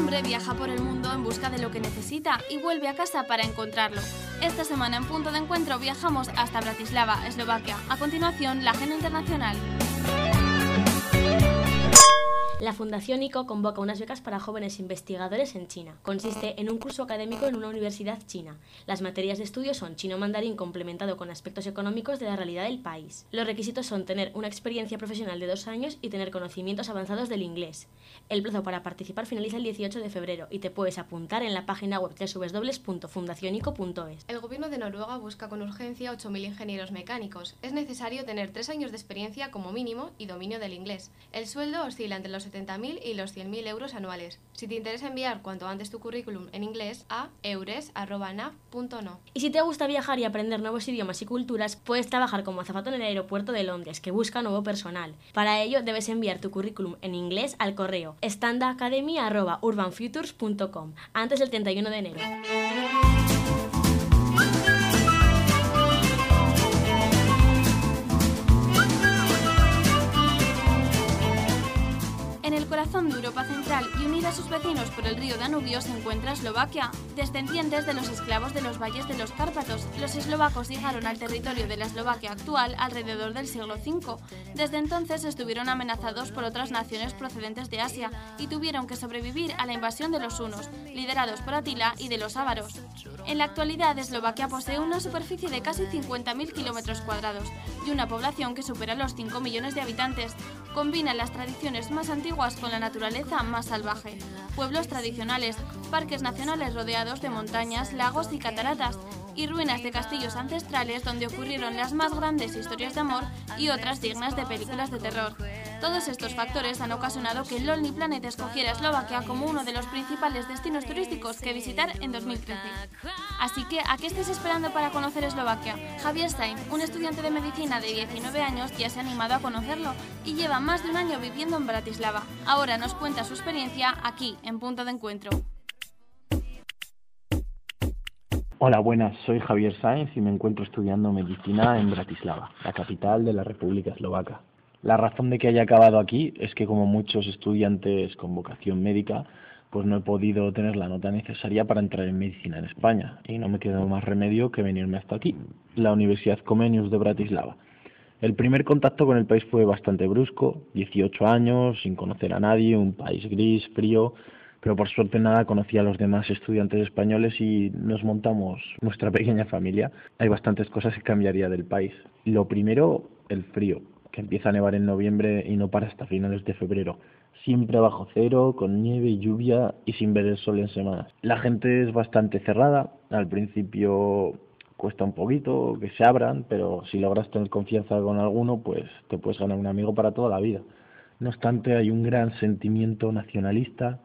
hombre viaja por el mundo en busca de lo que necesita y vuelve a casa para encontrarlo. Esta semana en Punto de Encuentro viajamos hasta Bratislava, Eslovaquia. A continuación, la agenda internacional. La Fundación ICO convoca unas becas para jóvenes investigadores en China. Consiste en un curso académico en una universidad china. Las materias de estudio son chino mandarín complementado con aspectos económicos de la realidad del país. Los requisitos son tener una experiencia profesional de 2 años y tener conocimientos avanzados del inglés. El plazo para participar finaliza el 18 de febrero y te puedes apuntar en la página web www.fundacionico.es. El gobierno de Noruega busca con urgencia 8.000 ingenieros mecánicos. Es necesario tener 3 años de experiencia como mínimo y dominio del inglés. El sueldo oscila entre los 70.000 y los 100.000 euros anuales. Si te interesa enviar cuanto antes tu currículum en inglés a eures@nav.no. Y si te gusta viajar y aprender nuevos idiomas y culturas, puedes trabajar como azafato en el aeropuerto de Londres, que busca nuevo personal. Para ello debes enviar tu currículum en inglés al correo standardacademy@urbanfutures.com antes del 31 de enero. En el corazón de Europa Central y unida a sus vecinos por el río Danubio se encuentra Eslovaquia. Descendientes de los esclavos de los valles de los Cárpatos, los eslovacos llegaron al territorio de la Eslovaquia actual alrededor del siglo V. Desde entonces estuvieron amenazados por otras naciones procedentes de Asia y tuvieron que sobrevivir a la invasión de los hunos, liderados por Atila, y de los ávaros. En la actualidad, Eslovaquia posee una superficie de casi 50.000 kilómetros cuadrados y una población que supera los 5 millones de habitantes. Combina las tradiciones más antiguas con la naturaleza más salvaje. Pueblos tradicionales, parques nacionales rodeados de montañas, lagos y cataratas, y ruinas de castillos ancestrales donde ocurrieron las más grandes historias de amor y otras dignas de películas de terror. Todos estos factores han ocasionado que Lonely Planet escogiera Eslovaquia como uno de los principales destinos turísticos que visitar en 2013. Así que, ¿a qué estáis esperando para conocer Eslovaquia? Javier Sainz, un estudiante de medicina de 19 años, ya se ha animado a conocerlo y lleva más de un año viviendo en Bratislava. Ahora nos cuenta su experiencia aquí, en Punto de Encuentro. Hola, buenas, soy Javier Sainz y me encuentro estudiando medicina en Bratislava, la capital de la República Eslovaca. La razón de que haya acabado aquí es que, como muchos estudiantes con vocación médica, pues no he podido tener la nota necesaria para entrar en medicina en España y no me quedó más remedio que venirme hasta aquí, la Universidad Comenius de Bratislava. El primer contacto con el país fue bastante brusco, 18 años, sin conocer a nadie, un país gris, frío, pero por suerte nada, conocí a los demás estudiantes españoles y nos montamos nuestra pequeña familia. Hay bastantes cosas que cambiaría del país. Lo primero, el frío, que empieza a nevar en noviembre y no para hasta finales de febrero. Siempre bajo cero, con nieve y lluvia y sin ver el sol en semanas. La gente es bastante cerrada, al principio cuesta un poquito que se abran, pero si logras tener confianza con alguno, pues te puedes ganar un amigo para toda la vida. No obstante, hay un gran sentimiento nacionalista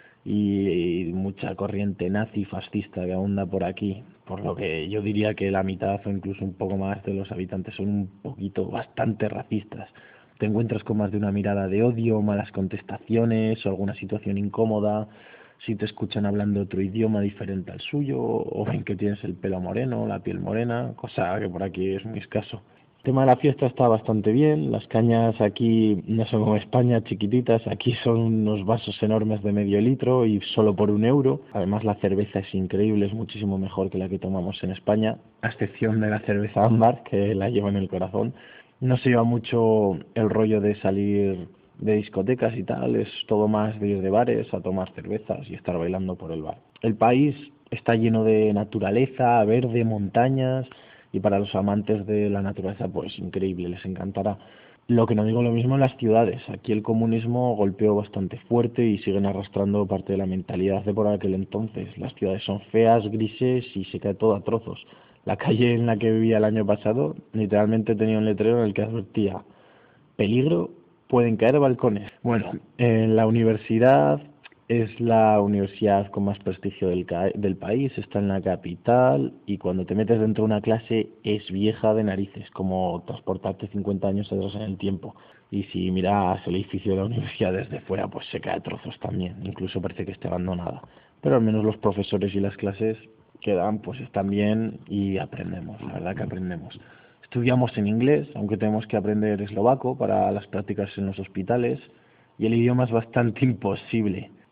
y mucha corriente nazi fascista que abunda por aquí, por lo que yo diría que la mitad o incluso un poco más de los habitantes son un poquito bastante racistas. Te encuentras con más de una mirada de odio, malas contestaciones o alguna situación incómoda si te escuchan hablando otro idioma diferente al suyo o ven que tienes el pelo moreno, la piel morena, cosa que por aquí es muy escaso. El tema de la fiesta está bastante bien, las cañas aquí no son como España, chiquititas, aquí son unos vasos enormes de medio litro y solo por 1 euro. Además la cerveza es increíble, es muchísimo mejor que la que tomamos en España, a excepción de la cerveza ámbar, que la llevo en el corazón. No se lleva mucho el rollo de salir de discotecas y tal, es todo más de ir de bares a tomar cervezas y estar bailando por el bar. El país está lleno de naturaleza, verde, montañas, y para los amantes de la naturaleza, pues increíble, les encantará. Lo que no digo lo mismo en las ciudades. Aquí el comunismo golpeó bastante fuerte y siguen arrastrando parte de la mentalidad de por aquel entonces. Las ciudades son feas, grises y se cae todo a trozos. La calle en la que vivía el año pasado, literalmente tenía un letrero en el que advertía: peligro, pueden caer balcones. Bueno, en la universidad es la universidad con más prestigio del país, está en la capital y cuando te metes dentro de una clase es vieja de narices, como transportarte 50 años atrás en el tiempo. Y si miras el edificio de la universidad desde fuera, pues se cae a trozos también, incluso parece que esté abandonada. Pero al menos los profesores y las clases que dan pues están bien y aprendemos, la verdad que aprendemos. Estudiamos en inglés, aunque tenemos que aprender eslovaco para las prácticas en los hospitales, y el idioma es bastante imposible.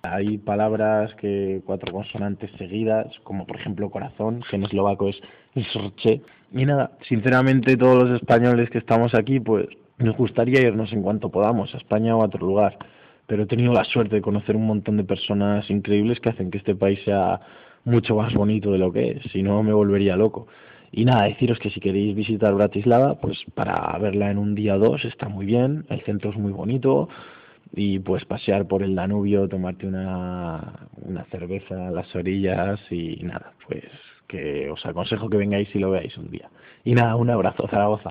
Hay palabras que 4 consonantes seguidas, como por ejemplo corazón, que en eslovaco es srce. Y nada, sinceramente todos los españoles que estamos aquí, pues nos gustaría irnos en cuanto podamos a España o a otro lugar. Pero he tenido la suerte de conocer un montón de personas increíbles que hacen que este país sea mucho más bonito de lo que es, si no me volvería loco. Y nada, deciros que si queréis visitar Bratislava, pues para verla en un día o dos está muy bien, el centro es muy bonito y pues pasear por el Danubio, tomarte una cerveza a las orillas y nada, pues que os aconsejo que vengáis y lo veáis un día. Y nada, un abrazo, Zaragoza.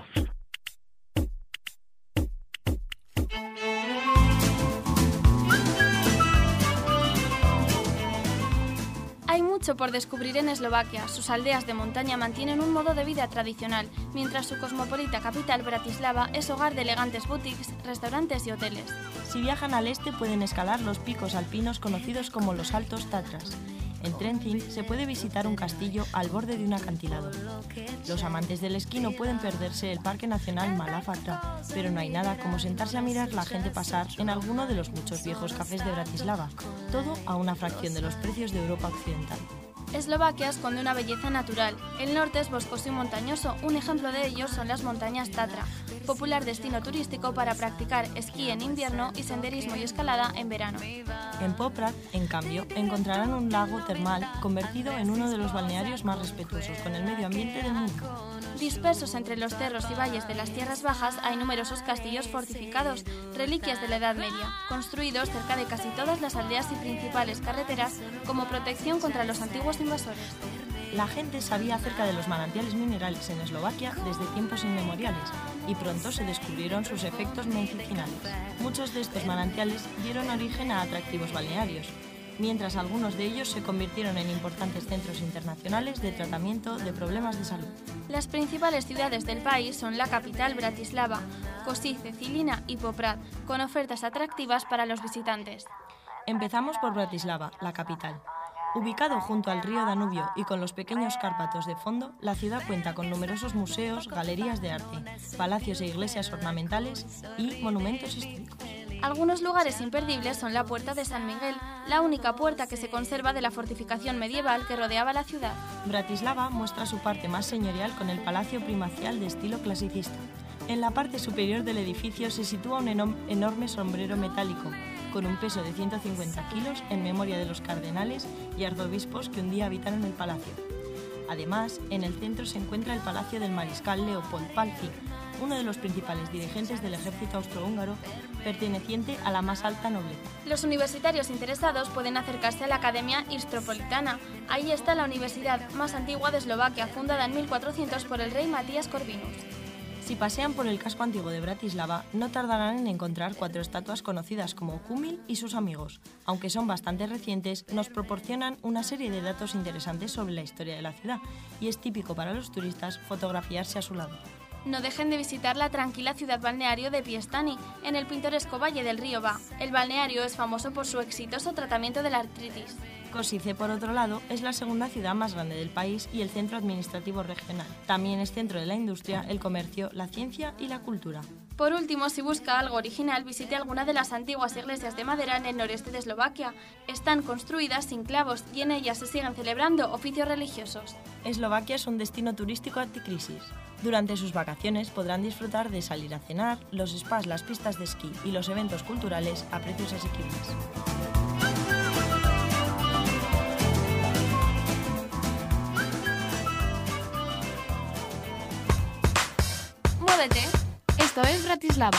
Hay mucho por descubrir en Eslovaquia. Sus aldeas de montaña mantienen un modo de vida tradicional, mientras su cosmopolita capital, Bratislava, es hogar de elegantes boutiques, restaurantes y hoteles. Si viajan al este pueden escalar los picos alpinos conocidos como los Altos Tatras. En Trenčín se puede visitar un castillo al borde de un acantilado. Los amantes del esquí no pueden perderse el Parque Nacional Malá-Fatra, pero no hay nada como sentarse a mirar la gente pasar en alguno de los muchos viejos cafés de Bratislava, todo a una fracción de los precios de Europa Occidental. Eslovaquia esconde una belleza natural. El norte es boscoso y montañoso, un ejemplo de ello son las montañas Tatra, popular destino turístico para practicar esquí en invierno y senderismo y escalada en verano. En Poprad, en cambio, encontrarán un lago termal convertido en uno de los balnearios más respetuosos con el medio ambiente del mundo. Dispersos entre los cerros y valles de las tierras bajas hay numerosos castillos fortificados, reliquias de la Edad Media, construidos cerca de casi todas las aldeas y principales carreteras como protección contra los antiguos invasores. La gente sabía acerca de los manantiales minerales en Eslovaquia desde tiempos inmemoriales y pronto se descubrieron sus efectos medicinales. Muchos de estos manantiales dieron origen a atractivos balnearios, mientras algunos de ellos se convirtieron en importantes centros internacionales de tratamiento de problemas de salud. Las principales ciudades del país son la capital, Bratislava, Košice, Žilina y Poprad, con ofertas atractivas para los visitantes. Empezamos por Bratislava, la capital. Ubicado junto al río Danubio y con los pequeños Cárpatos de fondo, la ciudad cuenta con numerosos museos, galerías de arte, palacios e iglesias ornamentales y monumentos históricos. Algunos lugares imperdibles son la Puerta de San Miguel, la única puerta que se conserva de la fortificación medieval que rodeaba la ciudad. Bratislava muestra su parte más señorial con el palacio primacial de estilo clasicista. En la parte superior del edificio se sitúa un enorme sombrero metálico, con un peso de 150 kilos en memoria de los cardenales y arzobispos que un día habitaron el palacio. Además, en el centro se encuentra el palacio del mariscal Leopold Pálffy, uno de los principales dirigentes del ejército austrohúngaro, perteneciente a la más alta nobleza. Los universitarios interesados pueden acercarse a la Academia Istropolitana. Ahí está la universidad más antigua de Eslovaquia, fundada en 1400 por el rey Matías Corvinus. Si pasean por el casco antiguo de Bratislava, no tardarán en encontrar 4 estatuas conocidas como Kumil y sus amigos. Aunque son bastante recientes, nos proporcionan una serie de datos interesantes sobre la historia de la ciudad, y es típico para los turistas fotografiarse a su lado. No dejen de visitar la tranquila ciudad balneario de Piestany, en el pintoresco valle del río Ba. El balneario es famoso por su exitoso tratamiento de la artritis. Košice, por otro lado, es la segunda ciudad más grande del país y el centro administrativo regional. También es centro de la industria, el comercio, la ciencia y la cultura. Por último, si busca algo original, visite alguna de las antiguas iglesias de madera en el noreste de Eslovaquia. Están construidas sin clavos y en ellas se siguen celebrando oficios religiosos. Eslovaquia es un destino turístico anticrisis. Durante sus vacaciones podrán disfrutar de salir a cenar, los spas, las pistas de esquí y los eventos culturales a precios asequibles. ¡Muévete! Esto es Bratislava.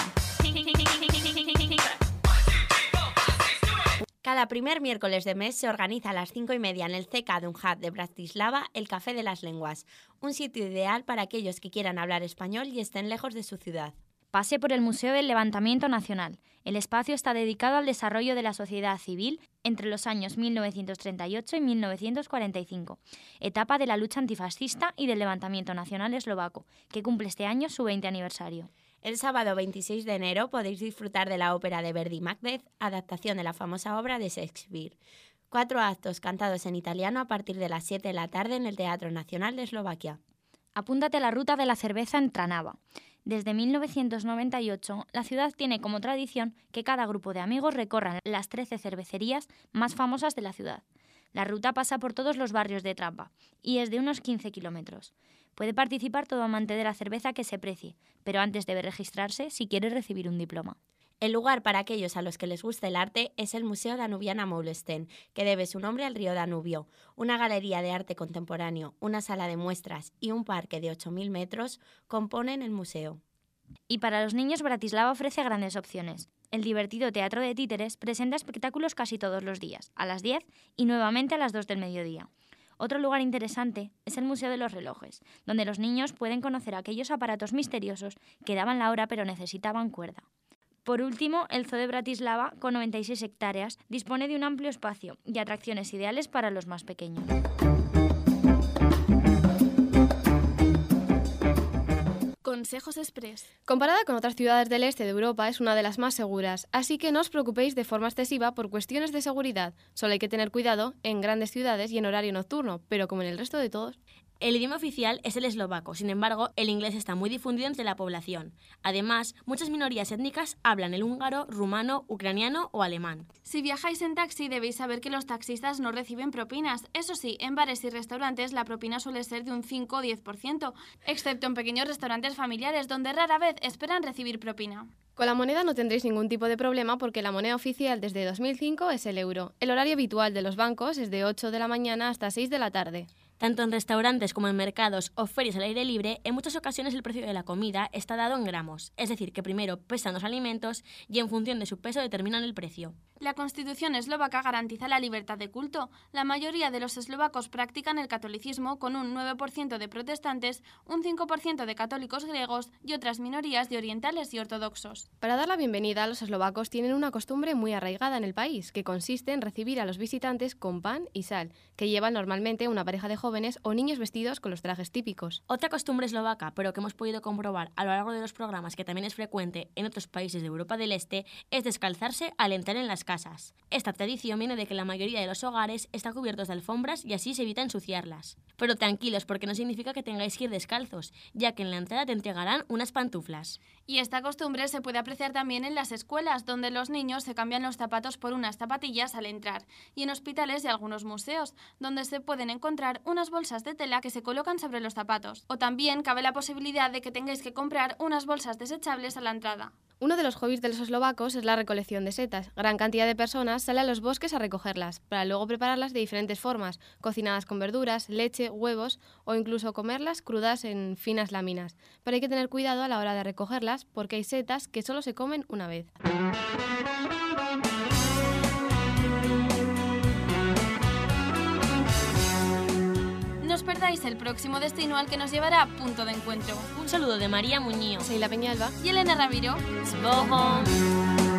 Cada primer miércoles de mes se organiza a las 5:30 en el CK Dunhat de Bratislava el Café de las Lenguas, un sitio ideal para aquellos que quieran hablar español y estén lejos de su ciudad. Pase por el Museo del Levantamiento Nacional. El espacio está dedicado al desarrollo de la sociedad civil entre los años 1938 y 1945, etapa de la lucha antifascista y del levantamiento nacional eslovaco, que cumple este año su 20 aniversario. El sábado 26 de enero podéis disfrutar de la ópera de Verdi Macbeth, adaptación de la famosa obra de Shakespeare. 4 actos cantados en italiano a partir de las 7 de la tarde en el Teatro Nacional de Eslovaquia. Apúntate a la ruta de la cerveza en Trnava. Desde 1998, la ciudad tiene como tradición que cada grupo de amigos recorran las 13 cervecerías más famosas de la ciudad. La ruta pasa por todos los barrios de Trampa y es de unos 15 kilómetros. Puede participar todo amante de la cerveza que se precie, pero antes debe registrarse si quiere recibir un diploma. El lugar para aquellos a los que les gusta el arte es el Museo Danubiana Moulestein, que debe su nombre al río Danubio. Una galería de arte contemporáneo, una sala de muestras y un parque de 8.000 metros componen el museo. Y para los niños, Bratislava ofrece grandes opciones. El divertido Teatro de Títeres presenta espectáculos casi todos los días, a las 10 y nuevamente a las 2 del mediodía. Otro lugar interesante es el Museo de los Relojes, donde los niños pueden conocer aquellos aparatos misteriosos que daban la hora pero necesitaban cuerda. Por último, el Zoo de Bratislava, con 96 hectáreas, dispone de un amplio espacio y atracciones ideales para los más pequeños. Consejos Express. Comparada con otras ciudades del este de Europa, es una de las más seguras, así que no os preocupéis de forma excesiva por cuestiones de seguridad. Solo hay que tener cuidado en grandes ciudades y en horario nocturno, pero como en el resto de todos. El idioma oficial es el eslovaco, sin embargo, el inglés está muy difundido entre la población. Además, muchas minorías étnicas hablan el húngaro, rumano, ucraniano o alemán. Si viajáis en taxi, debéis saber que los taxistas no reciben propinas. Eso sí, en bares y restaurantes la propina suele ser de un 5 o 10%, excepto en pequeños restaurantes familiares, donde rara vez esperan recibir propina. Con la moneda no tendréis ningún tipo de problema porque la moneda oficial desde 2005 es el euro. El horario habitual de los bancos es de 8 de la mañana hasta 6 de la tarde. Tanto en restaurantes como en mercados o ferias al aire libre, en muchas ocasiones el precio de la comida está dado en gramos, es decir, que primero pesan los alimentos y en función de su peso determinan el precio. La Constitución eslovaca garantiza la libertad de culto. La mayoría de los eslovacos practican el catolicismo, con un 9% de protestantes, un 5% de católicos griegos y otras minorías de orientales y ortodoxos. Para dar la bienvenida, los eslovacos tienen una costumbre muy arraigada en el país, que consiste en recibir a los visitantes con pan y sal, que llevan normalmente una pareja de jóvenes o niños vestidos con los trajes típicos. Otra costumbre eslovaca, pero que hemos podido comprobar a lo largo de los programas, que también es frecuente en otros países de Europa del Este, es descalzarse al entrar en las casas. Esta tradición viene de que la mayoría de los hogares están cubiertos de alfombras y así se evita ensuciarlas. Pero tranquilos, porque no significa que tengáis que ir descalzos, ya que en la entrada te entregarán unas pantuflas. Y esta costumbre se puede apreciar también en las escuelas, donde los niños se cambian los zapatos por unas zapatillas al entrar, y en hospitales y algunos museos, donde se pueden encontrar unas bolsas de tela que se colocan sobre los zapatos. O también cabe la posibilidad de que tengáis que comprar unas bolsas desechables a la entrada. Uno de los hobbies de los eslovacos es la recolección de setas. Gran cantidad de personas sale a los bosques a recogerlas, para luego prepararlas de diferentes formas, cocinadas con verduras, leche, huevos o incluso comerlas crudas en finas láminas. Pero hay que tener cuidado a la hora de recogerlas porque hay setas que solo se comen una vez. No os perdáis el próximo destino al que nos llevará a Punto de Encuentro. Un saludo de María Muñoz. Soy la Peñalba Y Elena Ramiro. Svoho.